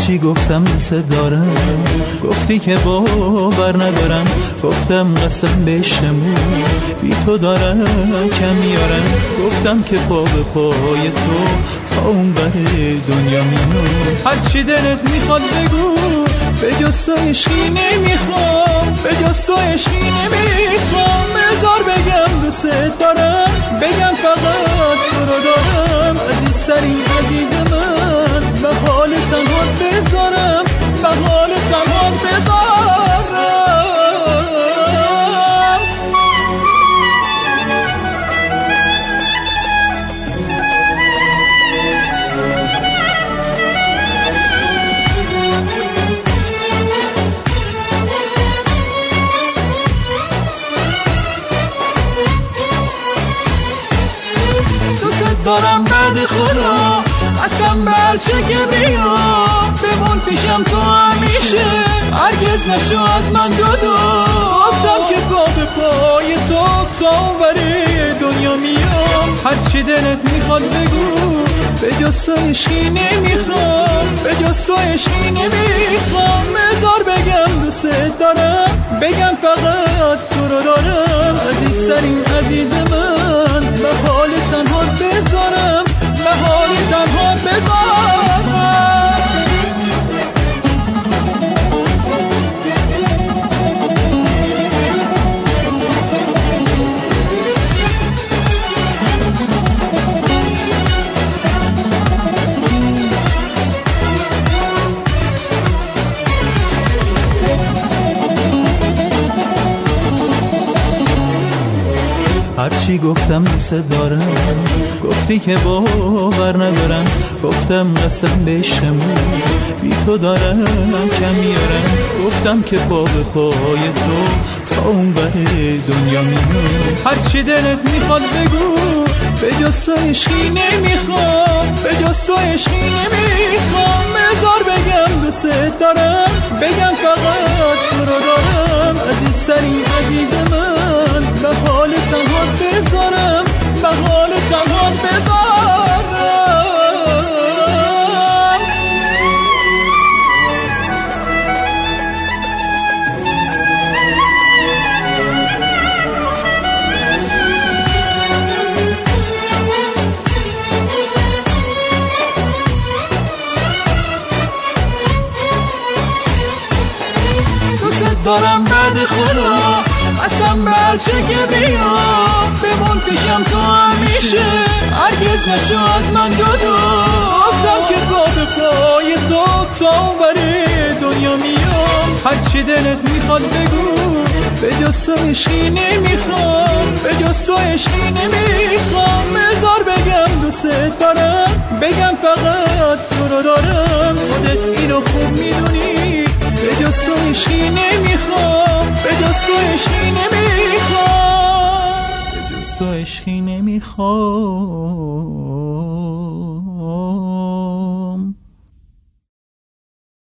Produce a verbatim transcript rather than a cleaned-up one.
هرچی گفتم دوست دارم، گفتی که باور ندارم. گفتم قسم بشمون بی تو دارم کم میارم. گفتم که پا به پای تو تا اون بر دنیا میام. هرچی دلت میخواد بگو، به جز تو عشقی نمیخوام، به جز تو عشقی نمیخوام. بذار بگم دوست دارم، بگم فقط تو رو دارم. عزیز ترین عزیز من، به حال تنها بذارم، به حال تنها بذارم. دارم بعد خدا قسم بر چه که بیام، بمون پیشم تو همیشه، هرگز نشو از من جدا. گفتم که پا به پای تو تا اونوری دنیا میام. هرچی دلت میخواد بگو، به جز تو عشقی نمیخوام، به جز تو عشقی نمیخوام. بذار بگم دوست دارم، بگم فقط تو رو دارم. عزیزترین عزیز من، به حال تنها بذارم، به حال تنها بذارم. هرچی گفتم دوست دارم، گفتی که باور ندارم. گفتم قسم بشمون بی تو دارم کم میارم. گفتم که پا به پای تو تا اون بر دنیا میام. هرچی دلت میخواد بگو، به جز تو عشقی نمیخوام، به جز تو عشقی نمیخوام. بذار بگم دوست دارم، بگم فقط تو رو دارم. عزیزترین عزیز من، به حال تنها بذارم، به حال تنها بذارم. دارم بعد خدا قسم بر چه که بیام، بمون پیشم تو همیشه، هرگز نشو از من جدا. گفتم که پا به پای تو تا اونوری دنیا میام. هرچی دلت میخواد بگو، به جز تو عشقی نمیخوام، به جز تو عشقی نمیخوام. بذار بگم دوست دارم، بگم فقط تو رو دارم. خودت اینو خوب میدونی، به جز تو عشقی نمیخوام، به جز تو عشقی نمیخوام، به جز تو عشقی نمیخوام.